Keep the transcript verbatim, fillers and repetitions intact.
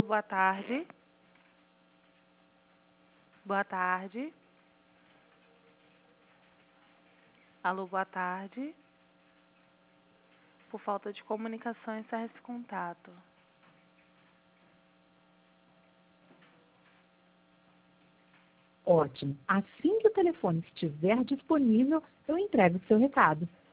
Boa tarde. Boa tarde. Alô, boa tarde. Por falta de comunicação, encerra esse contato. Ótimo. Assim que o telefone estiver disponível, eu entrego o seu recado.